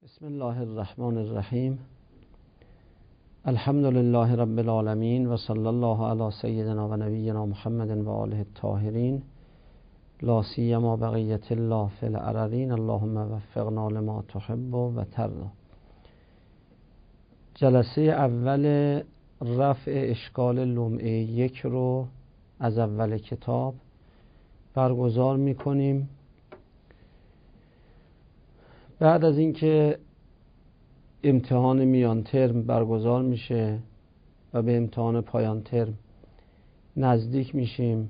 بسم الله الرحمن الرحیم. الحمد لله رب العالمین و صلی الله علی سیدنا و نبینا محمد و آله الطاهرین، لا سیما بقیة الله فی الارضین، اللهم وفقنا لما تحب و ترضی. جلسه اول رفع اشکال لمعه 1 رو از اول کتاب برگزار میکنیم. بعد از اینکه امتحان میان ترم برگزار میشه و به امتحان پایان ترم نزدیک میشیم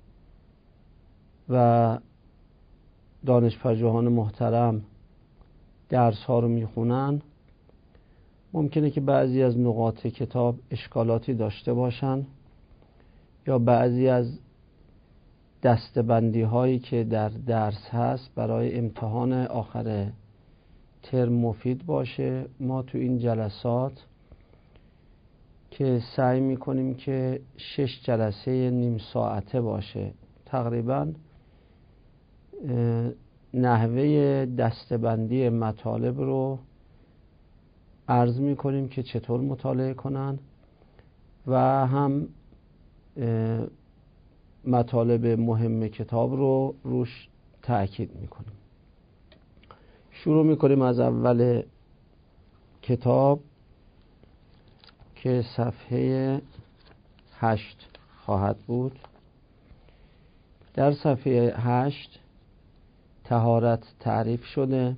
و دانشپژوهان محترم درس ها رو میخونن، ممکنه که بعضی از نقاط کتاب اشکالاتی داشته باشن یا بعضی از دسته‌بندی هایی که در درس هست برای امتحان آخر ترم مفید باشه. ما تو این جلسات که سعی میکنیم که 6 جلسه نیم ساعته باشه، تقریبا نحوه دسته‌بندی مطالب رو عرض میکنیم که چطور مطالعه کنن و هم مطالب مهم کتاب رو روش تأکید میکنیم. شروع میکنیم از اول کتاب که صفحه 8 خواهد بود. در صفحه 8 طهارت تعریف شده.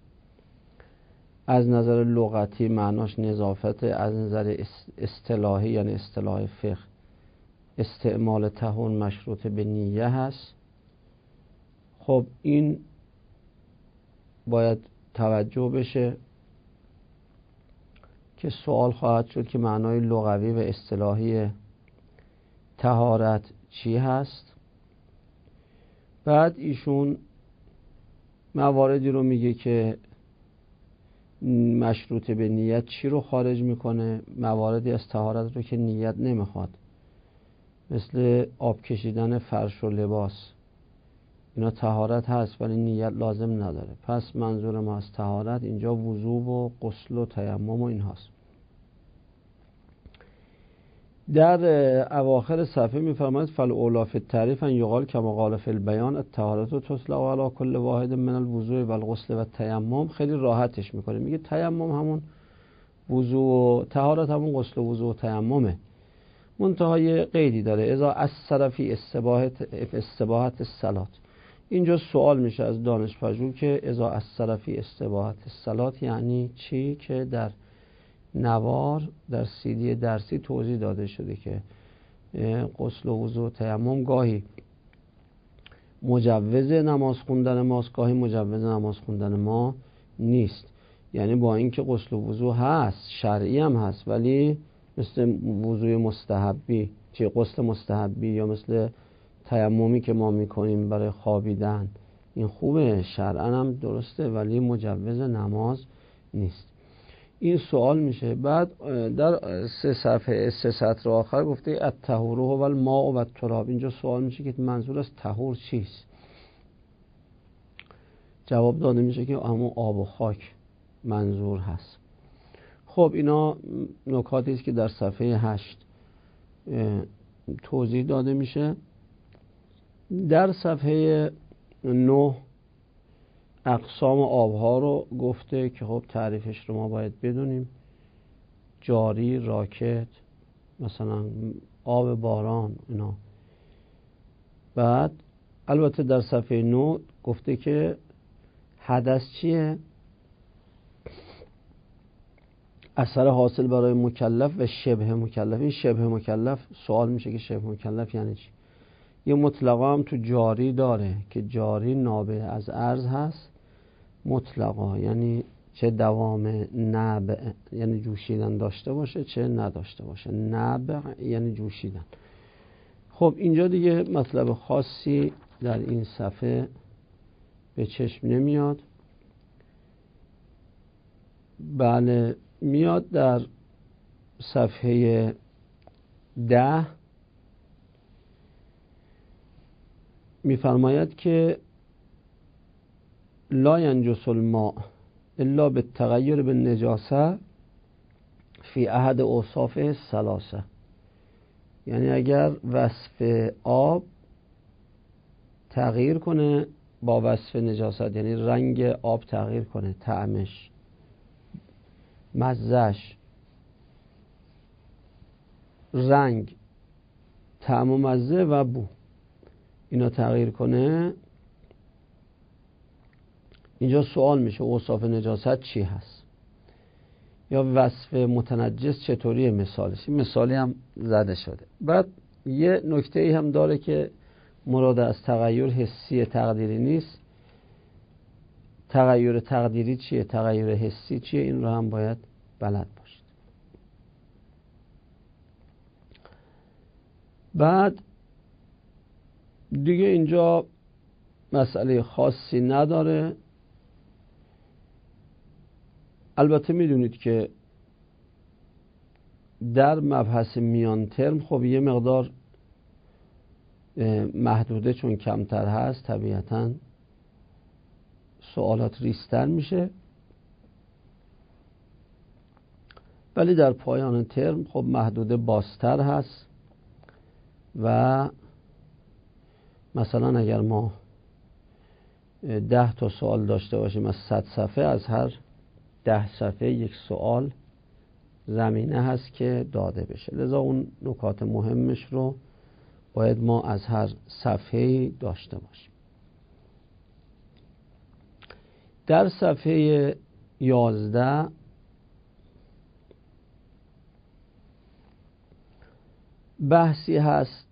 از نظر لغتی معناش نظافت، از نظر اصطلاحی یعنی اصطلاح فقه استعمال طهور مشروط به نیه هست. خب این باید توجه بشه که سوال خواهد شد که معنای لغوی و اصطلاحی طهارت چی هست. بعد ایشون مواردی رو میگه که مشروط به نیت چی رو خارج میکنه، مواردی از طهارت رو که نیت نمیخواد، مثل آب کشیدن فرش و لباس، اینا طهارت هست ولی نیت لازم نداره. پس منظور ما از طهارت اینجا وضو و غسل و تیمم و این هست. در اواخر صفحه میفرماید فالاولی فی التعریف ان یقال کما قال فی البیان الطهارت تطلق علی کل واحد من الوضوء و الغسل و التیمم. خیلی راحتش میکنه، میگه تیمم همون وضو و طهارت همون غسل و وضو و تیممه. منتهای قیدی داره، اذا اثر فی استباحت الصلاه. اینجا سوال میشه از دانشپژوه که اذا اثر فی استباحت الصلاه یعنی چی، که در نوار در CD درسی توضیح داده شده که غسل و وضو و تیمم گاهی مجوز نماز خوندن ماست، گاهی مجوز نماز خوندن ما نیست. یعنی با اینکه غسل و وضو هست، شرعی هم هست، ولی مثل وضوی مستحبی چه غسل مستحبی یا مثل تیممی که ما میکنیم برای خوابیدن، این خوبه، شرعاً هم درسته، ولی مجوز نماز نیست. این سوال میشه. بعد در 3 سطر آخر گفته الطهور هو الماء و التراب. اینجا سوال میشه که منظور از طهور چیست. جواب داده میشه که همون آب و خاک منظور هست. خب اینا نکاتی است که در صفحه 8 توضیح داده میشه. در صفحه 9 اقسام آبها رو گفته که خب تعریفش رو ما باید بدونیم. جاری، راکد، مثلا آب باران، اینا. بعد البته در صفحه 9 گفته که حدث چیه، اثر حاصل برای مکلف و شبه مکلف. این شبه مکلف سوال میشه که شبه مکلف یعنی چی. یه مطلقا هم تو جاری داره که جاری نابع از عرض هست. مطلقا یعنی چه دوام نبع یعنی جوشیدن داشته باشه چه نداشته باشه. نبع یعنی جوشیدن. خب اینجا دیگه مطلب خاصی در این صفحه به چشم نمیاد. بله میاد در صفحه 10 میفرماید که لا ینجس الماء الا بالتغیر بالنجاسه فی احد اوصافه ثلاثه. یعنی اگر وصف آب تغییر کنه با وصف نجاست، یعنی رنگ آب تغییر کنه، طعمش، مزهش، رنگ، طعم و مزه و بو، اینا تغییر کنه، اینجا سوال میشه اوصاف نجاست چی هست یا وصف متنجس چطوریه مثالش. این مثالی هم زده شده. بعد یه نکته ای هم داره که مراد از تغییر حسی تقدیری نیست. تغییر تقدیری چیه؟ تغییر حسی چیه؟ این رو هم باید بلد باشید. بعد دیگه اینجا مسئله خاصی نداره. البته میدونید که در مبحث میان ترم خب یه مقدار محدوده چون کمتر هست طبیعتاً سوالات ریستر میشه، ولی در پایان ترم خب محدوده بازتر هست و مثلا اگر ما 10 تا سوال داشته باشیم از 100 صفحه، از هر 10 صفحه یک سوال زمینه هست که داده بشه، لذا اون نکات مهمش رو باید ما از هر صفحه داشته باشیم. در صفحه 11 بحثی هست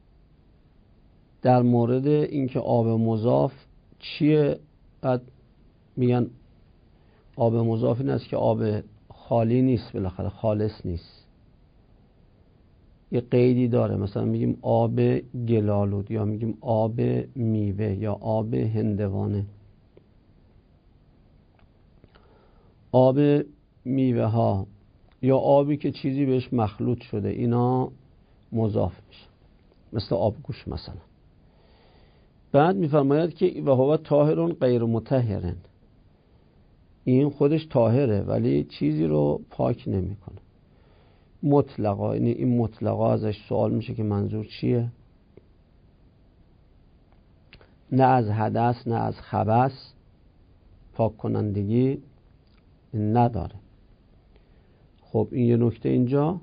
در مورد اینکه آب مضاف چیه. بعد میگن آب مضاف این است که آب خالی نیست، بالاخره خالص نیست، یه قیدی داره. مثلا میگیم آب گلالود یا میگیم آب میوه یا آب هندوانه. آب میوه ها یا آبی که چیزی بهش مخلوط شده اینا مضاف میشه، مثل آبگوش مثلا. بعد میفرماید که و هو طاهر غیر مطهر، این خودش طاهره ولی چیزی رو پاک نمیکنه مطلقا. یعنی این مطلقا ازش سوال میشه که منظور چیه؟ نه از حدث نه از خبث پاک کنندگی نداره. خب این یه نکته اینجا.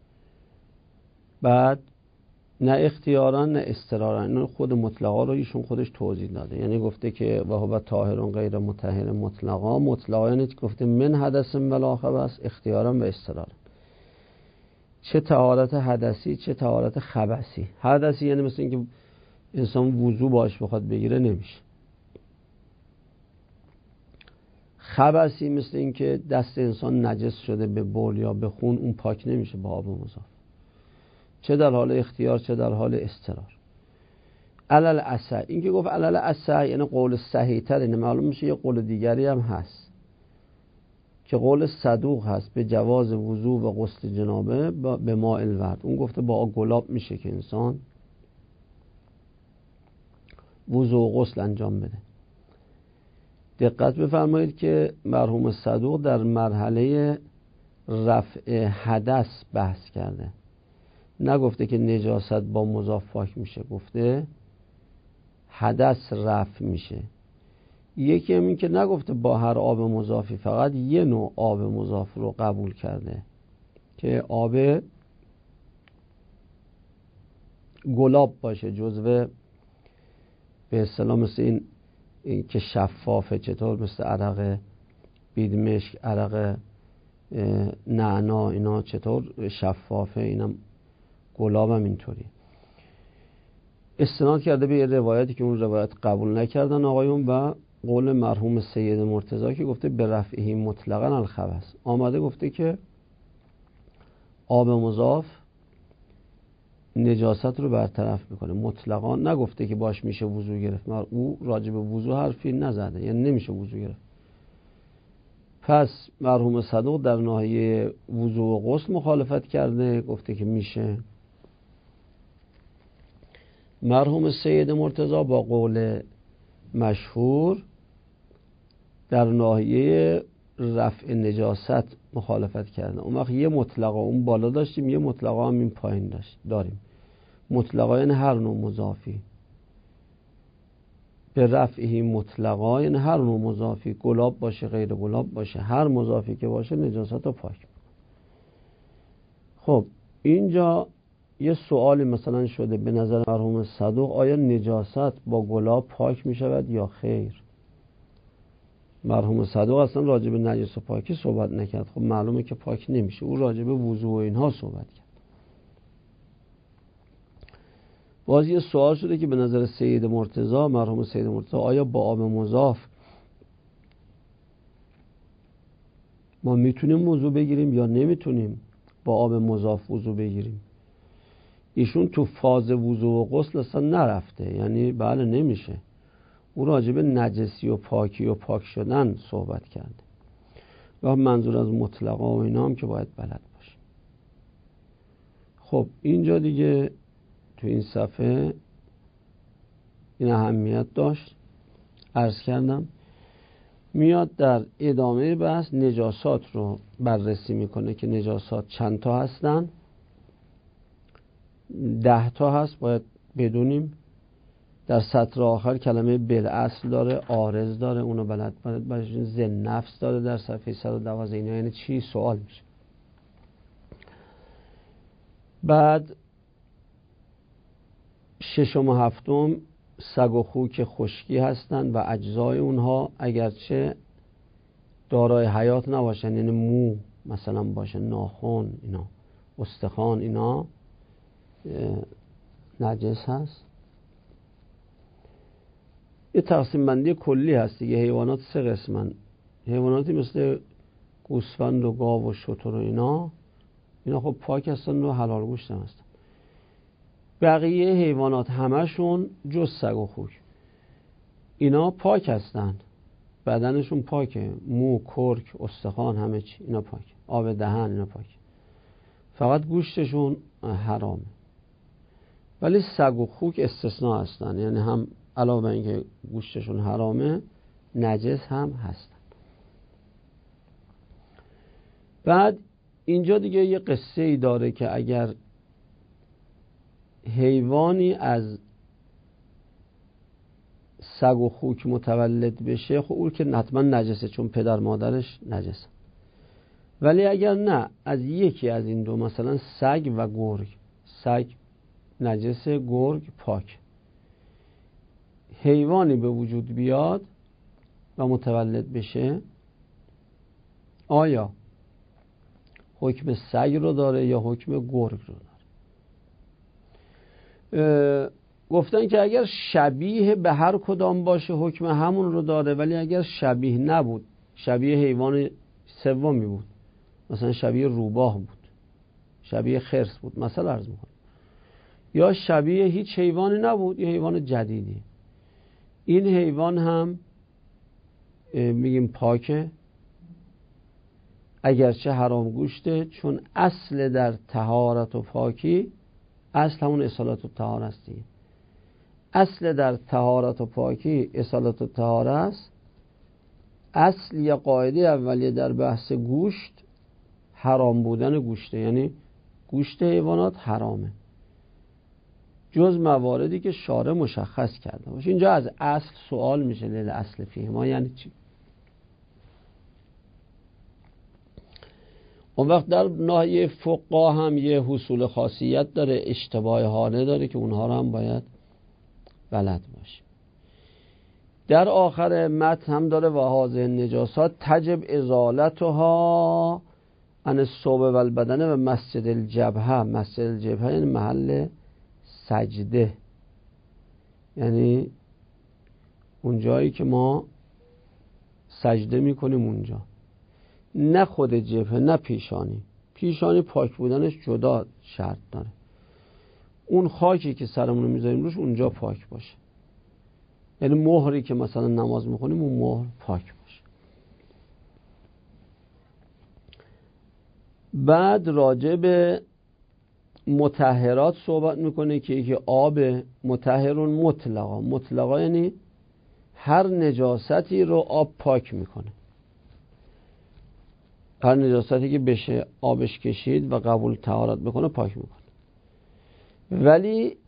بعد نه اختیارا نه اضطرارا، این خود مطلقا رو ایشون خودش توضیح داده. یعنی گفته که و هو طاهر غیر مطهر مطلقا یعنی گفته من حدث ولا خبث، اختیارا و اضطرارا. چه طهارت حدثی چه طهارت خبثی. حدثی یعنی مثل اینکه انسان وضو باش بخواد بگیره نمیشه. خبثی مثل اینکه دست انسان نجس شده به بول یا به خون، اون پاک نمیشه با آب مضاف، چه در حال اختیار چه در حال اضطرار. علل اصح، این که گفت علل اصح یعنی قول صحیح تر، اینه معلوم میشه یه قول دیگری هم هست که قول صدوق هست به جواز وضو و غسل جنابه به ماء الورد. اون گفته با گلاب میشه که انسان وضو و غسل انجام بده. دقت بفرمایید که مرحوم صدوق در مرحله رفع حدث بحث کرده، نگفته که نجاست با مضاف پاک میشه، گفته حدث رفع میشه. یکی هم این که نگفته با هر آب مضافی، فقط یه نوع آب مضاف رو قبول کرده که آب گلاب باشه، جزو به اصطلاح مثل این که شفافه. چطور؟ مثل عرق بیدمشک، عرق نعنا، اینا چطور شفافه، اینم گلاب هم اینطوری. استناد کرده به یه روایتی که اون روایت قبول نکردن آقایون و قول مرحوم سید مرتضی که گفته به رفعه مطلقاً الخبث. آمده گفته که آب مضاف نجاست رو برطرف میکنه مطلقاً، نگفته که باش میشه وضو گرفت. او راجع به وضو حرفی نزده، یعنی نمیشه وضو گرفت. پس مرحوم صدوق در ناحیه وضو و غسل مخالفت کرده، گفته که میشه. مرحوم سید مرتضی با قول مشهور در ناحیه رفع نجاست مخالفت کردن. اون وقت یه مطلقا اون بالا داشتیم، یه مطلقا هم این پایین داریم. مطلقا یعنی هر نوع مضافی، به رفعی مطلقا یعنی هر نوع مضافی، گلاب باشه غیر گلاب باشه، هر مضافی که باشه نجاست رو پاک. خب اینجا یه سوالی مثلا شده به نظر مرحوم صدوق آیا نجاست با گلاب پاک می شود یا خیر؟ مرحوم صدوق اصلا راجع به نجس و پاکی صحبت نکرد. خب معلومه که پاک نمیشه. او راجع به وضو و اینها صحبت کرد. باز یه سوال شده که به نظر سید مرتضی، مرحوم سید مرتضی، آیا با آب مضاف ما میتونیم وضو بگیریم یا نمیتونیم با آب مضاف وضو بگیریم؟ ایشون تو فاز وضو و غسل اصلا نرفته، یعنی بله نمیشه. او راجع به نجسی و پاکی و پاک شدن صحبت کرده. و منظور از مطلقا و اینا هم که باید بلد باشه. خب اینجا دیگه تو این صفحه این اهمیت داشت، عرض کردم. میاد در ادامه بحث نجاسات رو بررسی میکنه که نجاسات چند تا هستن. 10 تا هست، باید بدونیم. در سطر آخر کلمه بالاصل داره، عارض داره، اونو بلد باشین. ذی نفس داره در صفحه 112. اینا یعنی چی؟ سوال میشه. بعد 6 و 7 سگ و خوک خشکی هستند و اجزای اونها اگرچه دارای حیات نباشن، یعنی مو مثلا باشه، ناخن، اینا استخوان، اینا نجس هست. یه تقسیم بندی کلی هست دیگه. حیوانات 3 قسمن. حیواناتی مثل گوسفند و گاو و شتر و اینا خب پاک هستن و حلال گوشت هم هستن. بقیه حیوانات همشون جز سگ و خوک اینا پاک هستن، بدنشون پاکه، مو، کرک، استخوان، همه چی اینا پاک، آب دهن اینا پاک، فقط گوشتشون حرامه. ولی سگ و خوک استثناء هستن، یعنی هم علاوه بر اینکه گوشتشون حرامه نجس هم هستن. بعد اینجا دیگه یه قصه ای داره که اگر حیوانی از سگ و خوک متولد بشه، خب اون که حتما نجسه، چون پدر مادرش نجسه. ولی اگر نه، از یکی از این دو، مثلا سگ و گرگ، سگ نجسه، گرگ پاک، حیوانی به وجود بیاد و متولد بشه، آیا حکم سگ رو داره یا حکم گرگ رو داره؟ گفتن که اگر شبیه به هر کدام باشه حکم همون رو داره، ولی اگر شبیه نبود، شبیه حیوان سومی بود، مثلا شبیه روباه بود، شبیه خرس بود، مثلا عرض میکنم، یا شبیه هیچ حیوانی نبود، یه حیوان جدیدی، این حیوان هم میگیم پاکه، اگرچه حرام گوشته، چون اصل در طهارت و پاکی، اصل همون اصالت و طهارت است دیگه. اصل در طهارت و پاکی اصالت و طهارت است. اصل یا قاعده اولیه در بحث گوشت حرام بودن گوشته، یعنی گوشت حیوانات حرامه، جز مواردی که شارع مشخص کرده باشه. اینجا از اصل سوال میشه، لیل اصل فیه ما یعنی چی؟ اون وقت در ناحیه فقها هم یه حصول خاصیت داره، اشتباه حاله داره که اونها رو هم باید بلد باشه. در آخر متن هم داره و هذه نجاسات تجب ازالتها عن الثوب و البدن و مسجد الجبهه. مسجد الجبهه یعنی محل سجده، یعنی اون جایی که ما سجده میکنیم اونجا، نه خود جبهه، نه پیشانی. پیشانی پاک بودنش جدا شرط داره، اون خاکی که سرمون رو میذاریم روش اونجا پاک باشه، یعنی مهری که مثلا نماز میخونیم اون مهر پاک باشه. بعد راجع به مطهرات صحبت میکنه که یکی آب مطهرون مطلقا. مطلقا یعنی هر نجاستی رو آب پاک میکنه. هر نجاستی که بشه آبش کشید و قبول طهارت بکنه پاک میکنه. ولی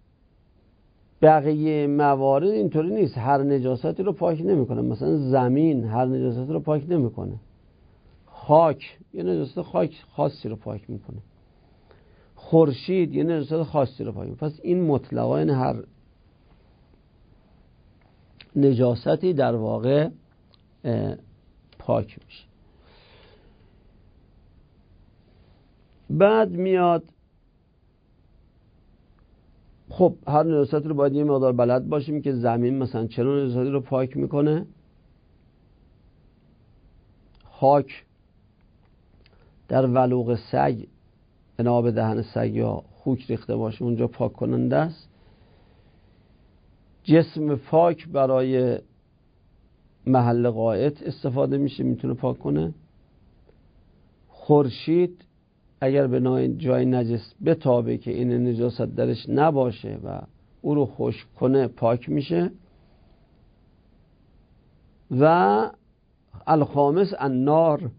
بقیه موارد اینطوری نیست، هر نجاستی رو پاک نمیکنه. مثلا زمین هر نجاستی رو پاک نمیکنه. خاک یه نجاست خاک خاصی رو پاک میکنه. خورشید یه نجاست خاصی رو پاک میکنه. پس این مطلقاً هر نجاستی در واقع پاک میشه. بعد میاد خب هر نجاستی رو باید یه مقدار بلد باشیم که زمین مثلا چرا نجاستی رو پاک میکنه، خاک در ولوغ سگ آب دهن سگ یا خوک ریخته باشه اونجا پاک کننده است. جسم پاک برای محل غائط استفاده میشه، میتونه پاک کنه. خورشید اگر به جای نجس بتابه که این نجاست درش نباشه و او رو خشک کنه پاک میشه. و الخامس النار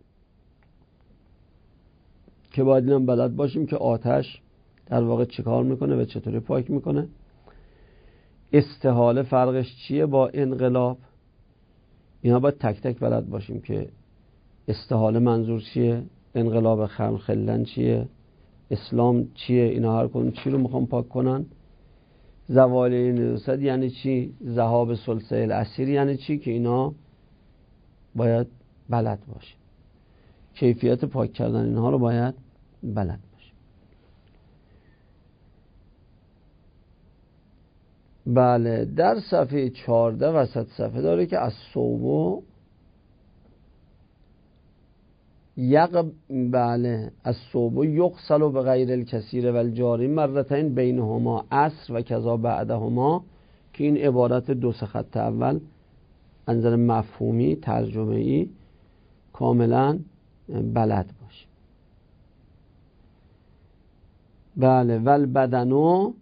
که باید اینم بلد باشیم که آتش در واقع چیکار میکنه و چطوری پاک میکنه. استحاله فرقش چیه با انقلاب؟ اینا باید تک تک بلد باشیم که استحاله منظور چیه، انقلاب خلن چیه، اسلام چیه، اینا هر کدوم چی رو میخوام پاک کنن. زوال نجاست یعنی چی، ذهاب ثلثه الاسیر یعنی چی، که اینا باید بلد باشیم. کیفیت پاک کردن اینها رو باید بلد باشیم. بله در صفحه 14 وسط صفحه داره که از صوبو بله از صوبو یغسل به غیر الکثیر و الجاری مرتين بینهما عصر و کذا بعدهما، که این عبارت 2 خط اول انظر مفهومی ترجمه‌ای کاملا بلد باشه. بله والبدنو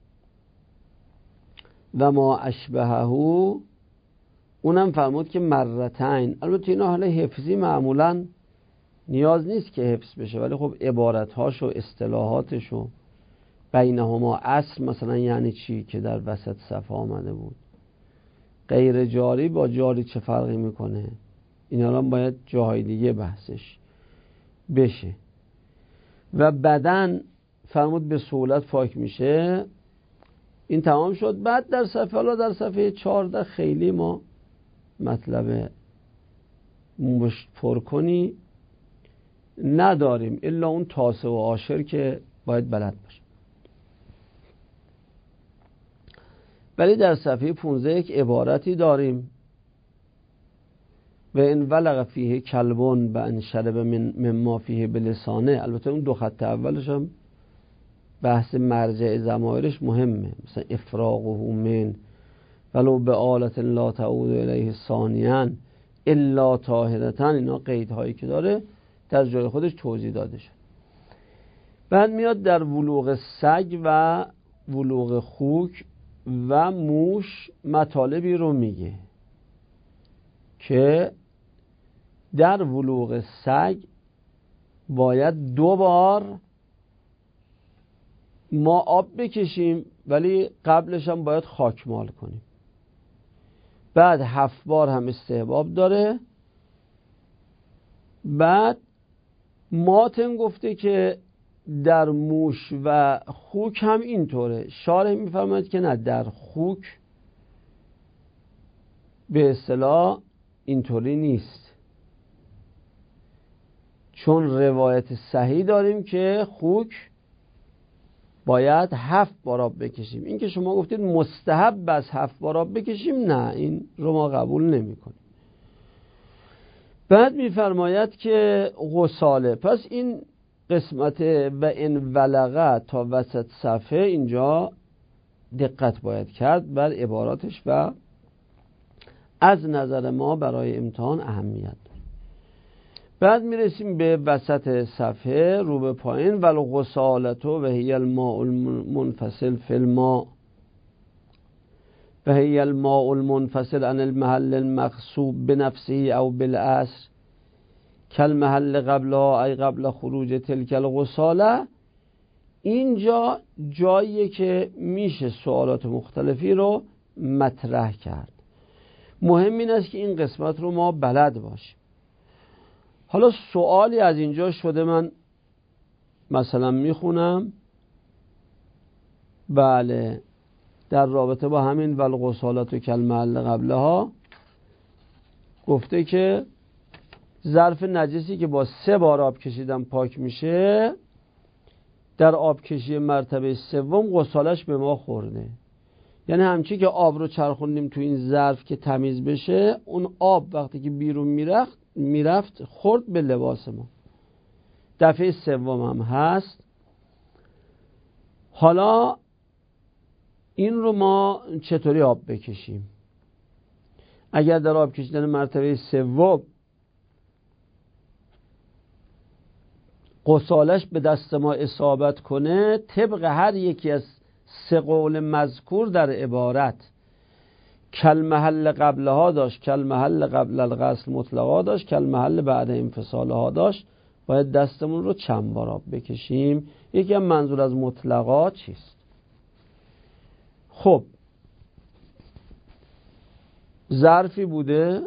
و ما اشبهه، اونم فرمود که مرتين. البته اینا حالا حفظی معمولا نیاز نیست که حفظ بشه، ولی خب عبارتهاش و اصطلاحاتش و بینهما اصل مثلا یعنی چی که در وسط صفحه آمده بود. غیر جاری با جاری چه فرقی میکنه، اینا هم باید جاهای دیگه بحثش بشه. و بدن فرمود به سهولت پاک میشه. این تمام شد. بعد در صفحه حالا در صفحه 14 خیلی ما مطلب پر کنی نداریم الا اون تاسع و عاشر که باید بلد باشه. ولی در صفحه 15 یک عبارتی داریم و ان ولغ فیه کلبون و ان شرب مما فیه بلسانه. البته اون 2 خط اولش هم بحث مرجع ضمایرش مهمه، مثلا افراغه من ولو به آلت لا تعود الیه ثانیا الا طاهرتن. اینا قیدهایی که داره در جای خودش توضیح داده شد. بعد میاد در ولوغ سگ و ولوغ خوک و موش مطالبی رو میگه که در ولوغ سگ باید 2 بار ما آب بکشیم ولی قبلش هم باید خاکمال کنیم. بعد 7 بار هم استحباب داره. بعد ماتن گفته که در موش و خوک هم اینطوره. شارح میفرماید که نه، در خوک به اصطلاح اینطوری نیست، چون روایت صحیح داریم که خوک باید 7 بار آب بکشیم. این که شما گفتید مستحب بس 7 بار آب بکشیم، نه، این رو ما قبول نمی کنیم. بعد میفرماید که غساله. پس این قسمت و ان ولغه تا وسط صفحه اینجا دقت باید کرد بر عباراتش و از نظر ما برای امتحان اهمیت داره. بعد میرسیم به وسط صفحه رو به پایین والغسالتو و هی الماء المنفصل فی الماء. و هی الماء المنفصل عن المحل المغصوب بنفسه او بالاصل کالمحل قبلها ای قبل خروج تلک الغساله. اینجا جاییه که میشه سوالات مختلفی رو مطرح کرد. مهم این است که این قسمت رو ما بلد باشیم. حالا سوالی از اینجا شده، من مثلا میخونم. بله، در رابطه با همین والغسالات و کالمحل قبلها گفته که ظرف نجسی که با 3 بار آب کشیدن پاک میشه، در آب کشی مرتبه 3 غسالش به ما خورده. یعنی همچی که آب رو چرخوندیم تو این ظرف که تمیز بشه، اون آب وقتی که بیرون میرفت خورد به لباس ما. دفعه 3 هم هست. حالا این رو ما چطوری آب بکشیم؟ اگر در آب کشیدن مرتبه 3 غسالش به دست ما اصابت کنه، طبق هر یکی از 3 قول مذکور در عبارت، کالمحل قبلها داشت، کالمحل قبل الغسل مطلقا داشت، کالمحل بعد انفصالها داشت، باید دستمون رو چند بار آب بکشیم. یکی هم منظور از مطلقا چیست؟ خب ظرفی بوده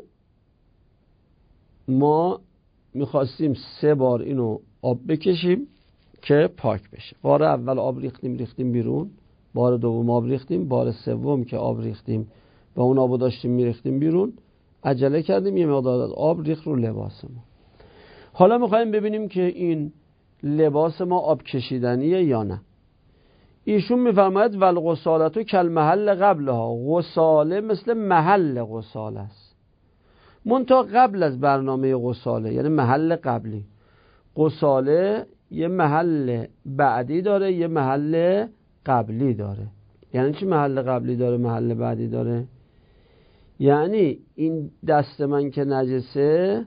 ما میخواستیم 3 بار اینو آب بکشیم که پاک بشه. بار اول آب ریختیم بیرون، بار دوم آب ریختیم، بار 3 که آب ریختیم و اون آبو داشتیم میریختیم بیرون، عجله کردیم یه مقدار آب ریخت رو لباس ما. حالا میخوایم ببینیم که این لباس ما آب کشیدنیه یا نه. ایشون میفرماید والغسالتو کالمحل قبلها، غساله مثل محل غساله است، منتها قبل از برنامه غساله، یعنی محل قبلی. غساله یه محل بعدی داره، یه محل قبلی داره. یعنی چی محل قبلی داره محل بعدی داره؟ یعنی این دست من که نجسه،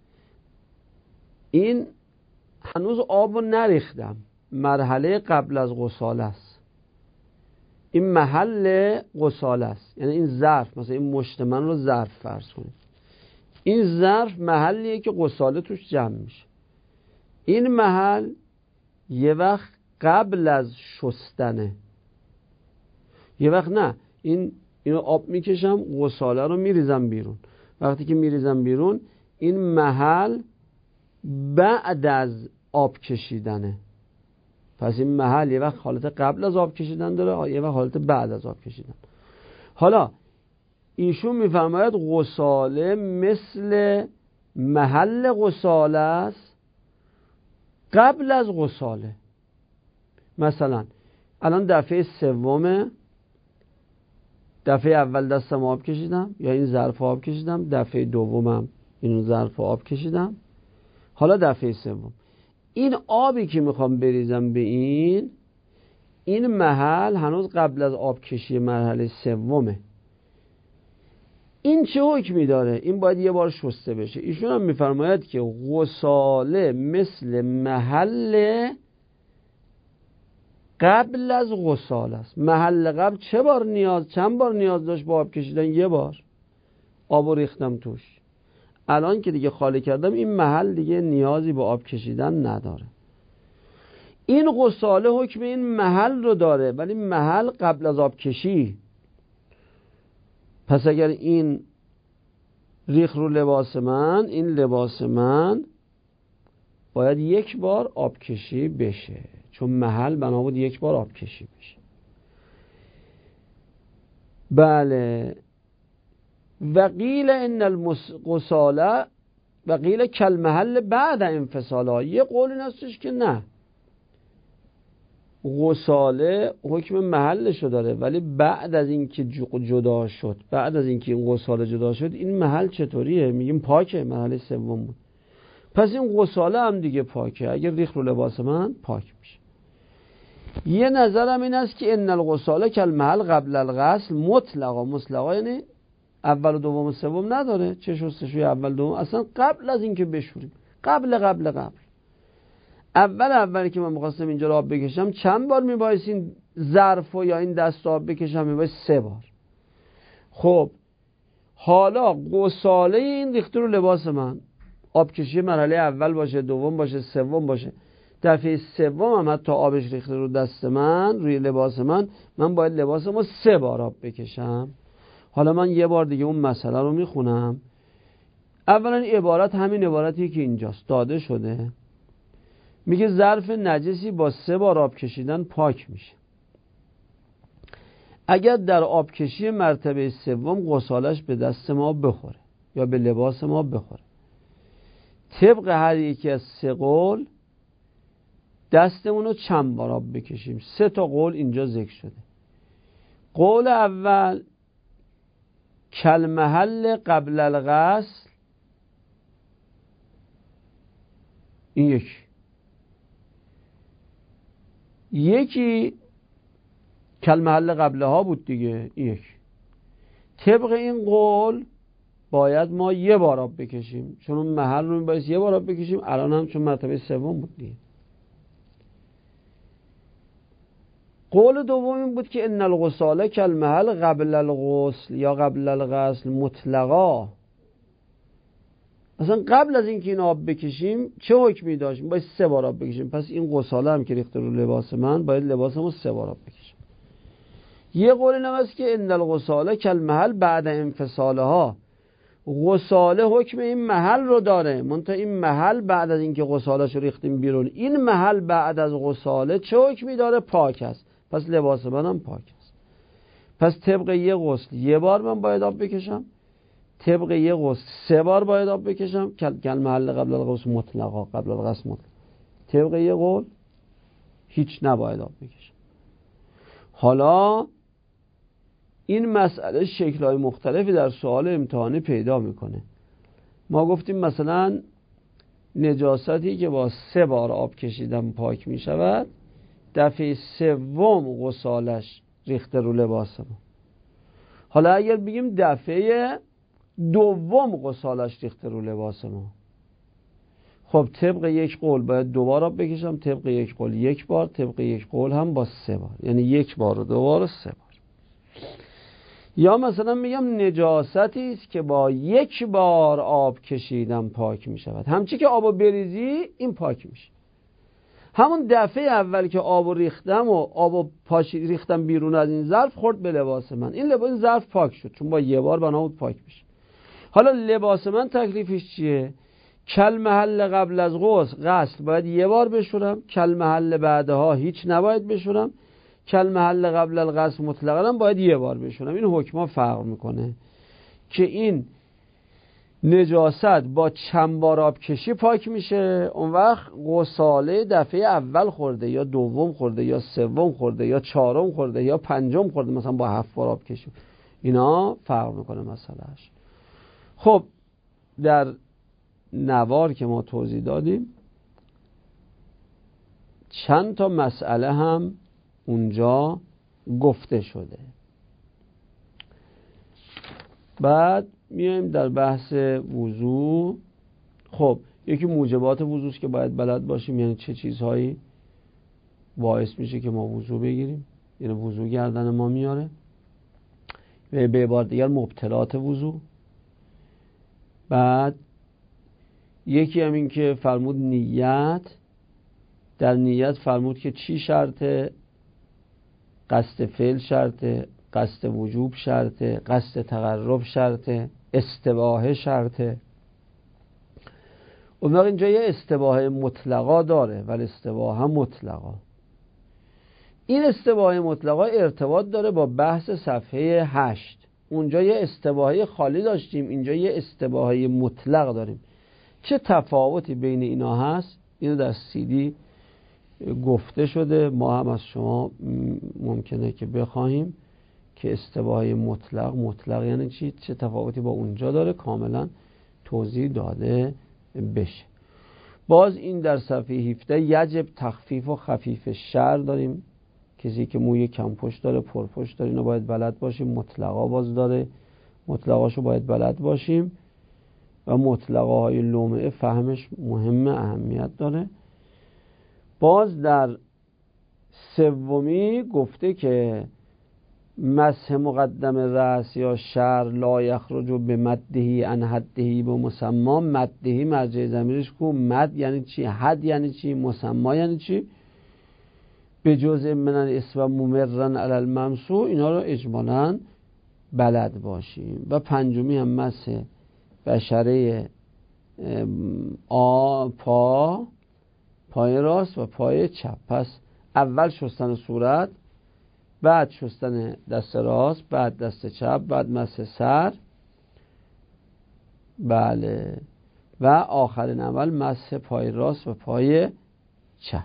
این هنوز آب رو نریختم، مرحله قبل از غساله است، این محل غساله است. یعنی این ظرف، مثلا این مشت من رو ظرف فرض کنید، این ظرف محلیه که غساله توش جمع میشه. این محل یه وقت قبل از شستنه، یه وقت نه. اینو آب میکشم، غساله رو میریزم بیرون. وقتی که میریزم بیرون، این محل بعد از آب کشیدنه. پس این محل یه وقت حالت قبل از آب کشیدن داره، یه وقت حالت بعد از آب کشیدن. حالا ایشون میفرماید غساله مثل محل غساله است قبل از غساله. مثلا الان دفعه 3، دفعه اول دستم آب کشیدم یا این ظرف آب کشیدم، دفعه دومم این ظرف آب کشیدم، حالا دفعه 3. این آبی که میخوام بریزم به این محل هنوز قبل از آب کشی مرحله 3. این چه حکمی داره؟ این باید یه بار شسته بشه. ایشون هم میفرماید که غساله مثل محل قبل از غساله است. محل قبل چند بار نیاز داشت با آب کشیدن؟ 1 بار. آبو ریختم توش. الان که دیگه خالی کردم، این محل دیگه نیازی به آب کشیدن نداره. این غساله حکم این محل رو داره، ولی محل قبل از آب کشی. پس اگر این ریخ رو لباس من، این لباس من باید 1 بار آب کشی بشه، چون محل بنا بود 1 بار آب کشی بشه. بله. وقیل ان الغساله وقیل کالمحل بعد انفصالها. یه قول این هستش که نه، غساله حکم محلشو داره، ولی بعد از اینکه جدا شد، بعد از اینکه این غساله جدا شد، این محل چطوریه؟ میگیم پاکه، مرحله 3 بود. پس این غساله هم دیگه پاکه، اگر ریخ رو لباس من پاک میشه. یه نظرم این است که ان الغساله کالمحل قبل الغسل مطلقا یعنی اول و دوم و سوم نداره. چه شستشوی اول دوم؟ اصلا قبل از اینکه بشوریم، قبل اول که من می‌خواستم اینجا رو آب بکشم، چند بار میبایست این ظرف یا این دست آب بکشم؟ میبایست 3 بار. خب حالا غساله این ریخته رو لباس من، آبکشی مرحله اول باشه، دوم باشه، سوم باشه، دفعه سوم هم حتی آبش ریخته رو دست من، روی لباس من باید لباسمو 3 بار آب بکشم. حالا من یه بار دیگه اون مسئله رو میخونم. اولا عبارت همین عبارتی که اینجاست داده شده، میگه ظرف نجسی با 3 بار آب کشیدن پاک میشه. اگر در آبکشی مرتبه سوم غسالش به دست ما بخوره یا به لباس ما بخوره، طبق هر یکی از 3 قول دستمون رو چند بار آب بکشیم. 3 تا قول اینجا ذکر شده. قول اول کالمحل قبل الغسل، این یکی کالمحل قبلها بود دیگه، این طبق این قول باید ما 1 بار آب بکشیم، چون اون محل رو باید 1 بار آب بکشیم. الان هم چون مرتبه سوم بود دیگه. قول دوم این بود که ان الغساله کالمحل قبل الغسل یا قبل الغسل مطلقا. اصلا قبل از اینکه این آب بکشیم چه حکمی داشت؟ باید 3 بار آب بکشیم. پس این غساله هم که ریخته رو لباس من، باید لباسمو 3 بار آب بکشم. یه قول این هم است که ان الغساله کالمحل بعد انفصالها، غساله حکم این محل رو داره، منتها این محل بعد از اینکه غساله‌شو ریختیم بیرون، این محل بعد از غساله چه حکمی داره؟ پاک است. پس لباس منم پاک است. پس طبق یه غسل 1 بار من باید آب بکشم، طبق یه غسل 3 بار باید آب بکشم. کالمحل قبل الغسل مطلقا، قبل الغسل مطلق. طبق یه قول هیچ نباید آب بکشم. حالا این مسئله شکل‌های مختلفی در سوال امتحانی پیدا میکنه. ما گفتیم مثلا نجاستی که با 3 بار آب کشیدن پاک میشود، دفعه سوم غسالش ریخته رو لباس ما. حالا اگر بگیم دفعه دوم غسالش ریخته رو لباس ما، خب طبق یک قول باید 2 بار آب بکشم، طبق یک قول 1 بار، طبق یک قول هم با 3 بار، یعنی 1 بار و 2 بار و 3 بار. یا مثلا میگم نجاستی است که با 1 بار آب کشیدن پاک میشود، همچی که آبو بریزی این پاک میشه. همون دفعه اول که آبو ریختم و آبو ریختم بیرون از این ظرف، خورد به لباس من، این ظرف پاک شد، چون با 1 بار بنا بود پاک میشه. حالا لباس من تکلیفش چیه؟ کالمحل قبل از غسل باید 1 بار بشورم، کالمحل بعدها هیچ نباید بشورم، کالمحل قبل الغسل مطلقا هم باید 1 بار بشورم. این حکما فرق میکنه که این نجاست با چند بار آب کشی پاک میشه. اون وقت غساله دفعه اول خورده یا دوم خورده یا سوم خورده یا چهارم خورده یا پنجم خورده، مثلا با 7 بار آب کشی، اینا فرق میکنه مسئلهش. خب در نوار که ما توضیح دادیم چند تا مسئله هم اونجا گفته شده. بعد میایم در بحث وضو. خب یکی موجبات وضو است که باید بلد باشیم، یعنی چه چیزهایی باعث میشه که ما وضو بگیریم، یعنی وضو گردن ما میاره. و به عبارت دیگر مبطلات وضو. بعد یکی هم این که فرمود نیت، در نیت فرمود که چی شرطه؟ قصد فعل شرطه، قصد وجوب شرطه، قصد تقرب شرطه، استباحه شرطه. اون وقت اینجا یه استباحه مطلقا داره ولی استباحه مطلقا. این استباحه مطلقا ارتباط داره با بحث صفحه 8. اونجا یه استباحه خالی داشتیم، اینجا یه استباحه مطلق داریم. چه تفاوتی بین اینا هست؟ اینو در CD گفته شده، ما هم از شما ممکنه که بخواهیم که استباحه مطلق یعنی چی، چه تفاوتی با اونجا داره، کاملا توضیح داده بشه. باز این در صفحه 17 یجب تخفیف و خفیف شر داریم. کسی که موی کم پشت داره، پرپشت داره، اینو باید بلد باشیم. مطلقا باز داره، مطلقاشو باید بلد باشیم. و مطلقاهای لومعه فهمش مهم، اهمیت داره. باز در سومی گفته که مسح مقدم رأس یا شعر لا یخرج به مدهی عن حدهی به مسما. مدهی مرجع ضمیرش کو؟ مد یعنی چی؟ حد یعنی چی؟ مسما یعنی چی؟ به جزء من الاسم ممرن علی الممسوح. اینا رو اجمالاً بلد باشیم. و پنجمی هم مسح بشره پای راست و پای چپ. پس اول شستن صورت، بعد شستن دست راست، بعد دست چپ، بعد مسح سر، بله، و آخرین عمل مسح پای راست و پای چپ.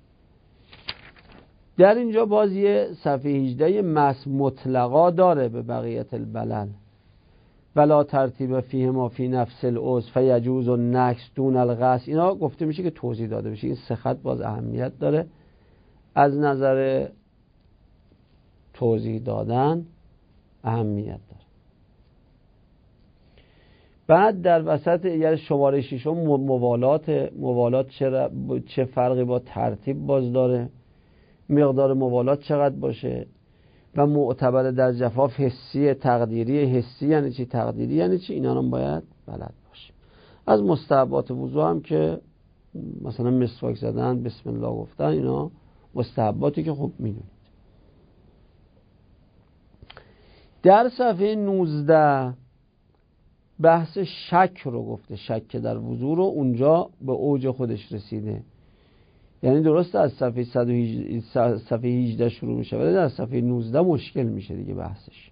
در اینجا باز یه صفحه 18 مسح مطلقا داره به بقیت البلل. ولا ترتیب فیه ما فی نفس العضو فیجوز النکس دون الغسل. اینا گفته میشه که توضیح داده بشه. این سه خط باز اهمیت داره از نظر توضیح دادن، اهمیت داره. بعد در وسط یعنی شماره 6 موالات چه فرقی با ترتیب باز داره، مقدار موالات چقدر باشه، و معتبر در جفاف حسی تقدیری. حسی یعنی چی؟ تقدیری یعنی چی؟ اینا هم باید بلد باشیم. از مستحبات وضو هم که مثلا مسواک زدن، بسم الله گفتن، اینا مستحباتی که خوب میدونید. در صفحه 19 بحث شک رو گفته. شک در وضو رو اونجا به اوج خودش رسیده. یعنی درسته از صفحه 18 شروع میشه ولی در صفحه 19 مشکل میشه دیگه بحثش.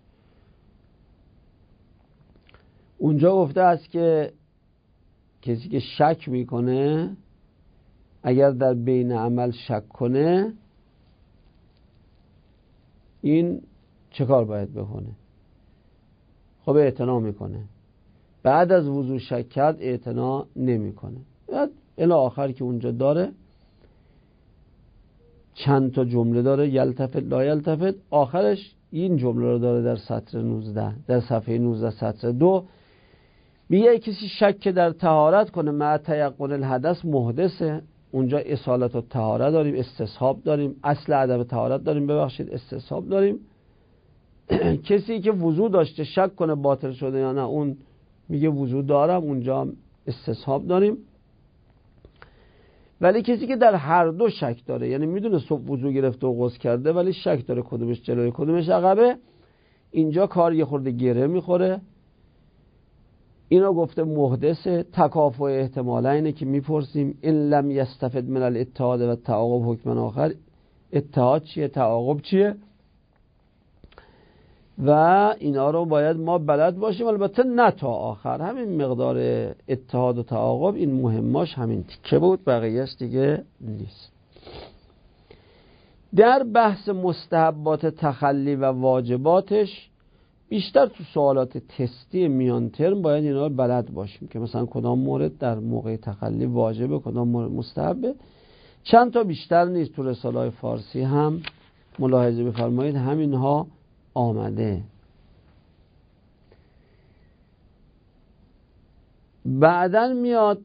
اونجا گفته است که کسی که شک میکنه اگر در بین عمل شک کنه این چه کار باید بکنه؟ خب اعتنا میکنه. بعد از وضو شک کرد اعتنا نمیکنه. بعد الی آخر که اونجا داره چند تا جمله داره، یلتفت لا یلتفت. آخرش این جمله رو داره در سطر 19 در صفحه 19 سطر 2 میگه کسی شک در طهارت کنه مع تیقن الحدث محدثه. اونجا اصالت و طهارت داریم، استصحاب داریم، اصل عدم طهارت داریم، استصحاب داریم. کسی که وضو داشته شک کنه باطل شده یا نه، اون میگه وضو دارم، اونجا استصحاب داریم. ولی کسی که در هر دو شک داره، یعنی میدونه صبح وضو گرفته و غسل کرده ولی شک داره کدومش جلوی کدومش عقبه، اینجا کار یه خورده گره میخوره. اینا گفته محدثه. تکافؤ احتمالا اینه که میپرسیم این لم یستفد من الاتحاد و تعاقب حکم آخر. اتحاد چیه؟ تعاقب چیه؟ و اینا رو باید ما بلد باشیم. البته نه تا آخر، همین مقدار اتحاد و تعاقب این مهماش همین تیکه بود، بقیهش دیگه نیست. در بحث مستحبات تخلی و واجباتش بیشتر تو سوالات تستی میان ترم باید اینا رو بلد باشیم که مثلا کدام مورد در موقع تخلی واجبه، کدام مورد مستحبه. چند تا بیشتر نیست. تو رساله‌های فارسی هم ملاحظه بفرمایید همینها آمده. بعدن میاد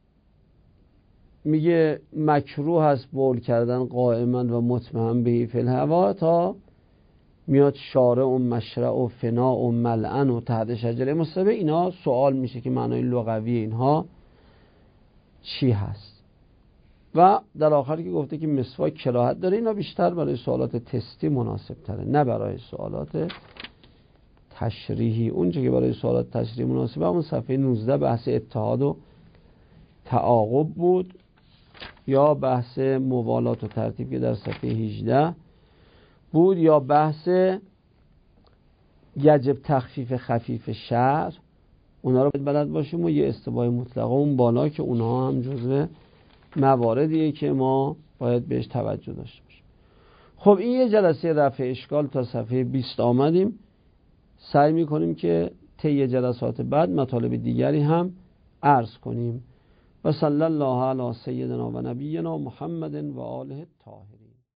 میگه مکروه هست بول کردن قائما و مطمئن به فی الهوا، تا میاد شارع و مشرع و فنا و ملعن و تحت شجره مصطبه. اینا سوال میشه که معنای لغوی اینها چی هست. و در آخر که گفته که مسواک کراهت داره. اینا بیشتر برای سوالات تستی مناسب تره، نه برای سوالات تشریحی. اونچه که برای سوالات تشریحی مناسبه همون صفحه 19 بحث اتحاد و تعاقب بود، یا بحث موالات و ترتیب که در صفحه 18 بود، یا بحث یجب تخفیف خفیف شعر. اونا رو بلد باشیم. و یه استباح مطلقه اون بالا که اونها هم جزو مواردیه که ما باید بهش توجه داشته باشیم. خب این یه جلسه رفع اشکال تا صفحه 20 آمدیم. سعی میکنیم که طی جلسات بعد مطالب دیگری هم عرض کنیم. و صلی الله علی سیدنا و نبینا محمد و آله الطاهرین.